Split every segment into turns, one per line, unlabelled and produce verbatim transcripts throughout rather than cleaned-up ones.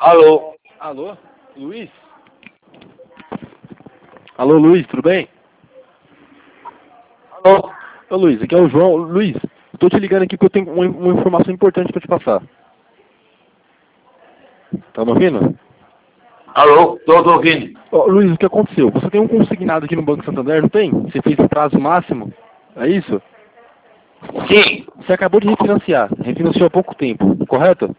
Alô?
Alô? Luiz? Alô, Luiz, tudo bem?
Alô?
Ô, Luiz, aqui é o João. Luiz, eu tô te ligando aqui porque eu tenho uma, uma informação importante para te passar. Tá me ouvindo?
Alô? Tô, tô ouvindo.
Ô, Luiz, o que aconteceu? Você tem um consignado aqui no Banco Santander, não tem? Você fez o prazo máximo? É isso?
Sim.
Você acabou de refinanciar. Refinanciou há pouco tempo, correto?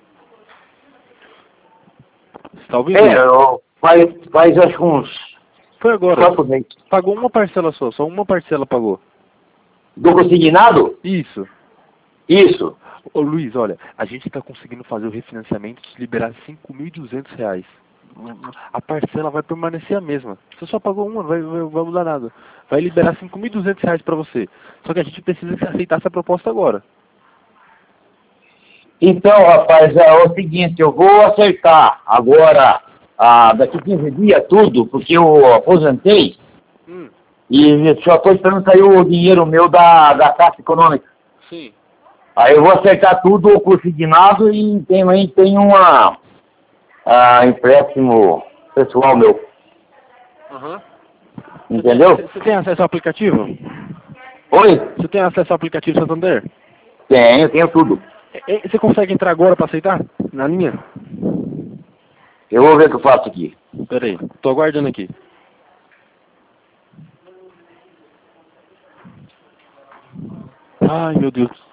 Você tá ouvindo,
É,
Luiz?
eu, faz, faz acho que uns
Foi agora.
quatro meses.
Pagou uma parcela só, só uma parcela pagou.
Do consignado?
Isso.
Isso.
Ô Luiz, olha, a gente está conseguindo fazer o refinanciamento de liberar cinco mil e duzentos reais. A parcela vai permanecer a mesma. Você só pagou uma, vai, vai, vai mudar nada. Vai liberar cinco mil e duzentos reais para você. Só que a gente precisa aceitar essa proposta agora.
Então, rapaz, é o seguinte, eu vou acertar agora, ah, daqui quinze dias, tudo, porque eu aposentei
Hum,
e só estou esperando sair o dinheiro meu da, da Caixa Econômica.
sim.
Aí eu vou acertar tudo o consignado e também tem uma ah, empréstimo pessoal meu.
Aham.
Entendeu?
Você tem acesso ao aplicativo?
Oi?
Você tem acesso ao aplicativo Santander?
Tenho, tenho tudo.
É, é, Você consegue entrar agora para aceitar? Na linha?
Eu vou ver o que eu faço aqui.
Pera aí, tô aguardando aqui. Ai, meu Deus.